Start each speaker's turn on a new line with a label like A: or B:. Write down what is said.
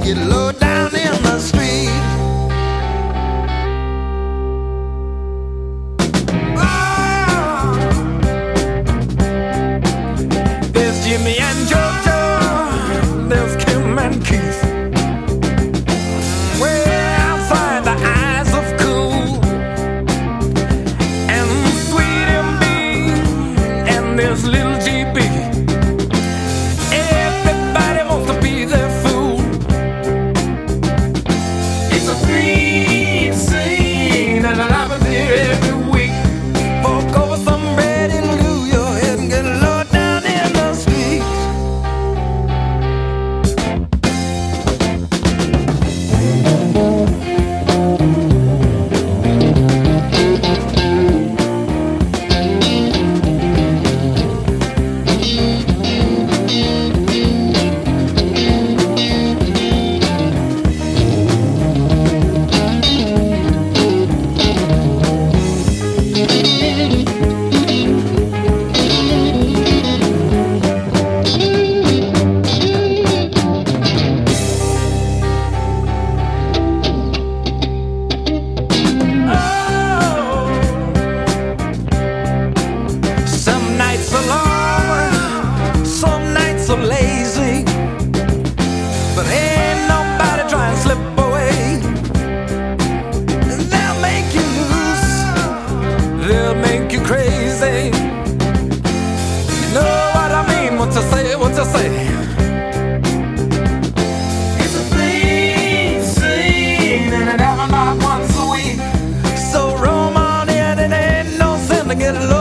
A: get low down in the street. There's Jimmy and Jojo, there's Kim and Keith. Way outside the eyes of cool, and Sweet MB, and there's Little GB. Everybody wants to be their fool. It's a sweet scene, and I love it here every week. Fork over some bread and glue your head and get low down in the street. Some nights are long, some nights are lazy, but ain't nobody trying to slip away. They'll make you loose, they'll make you crazy. You know what I mean, what you say, what you say. It's a clean scene, and it happens not once a week. So roam on in, it ain't no sin to get low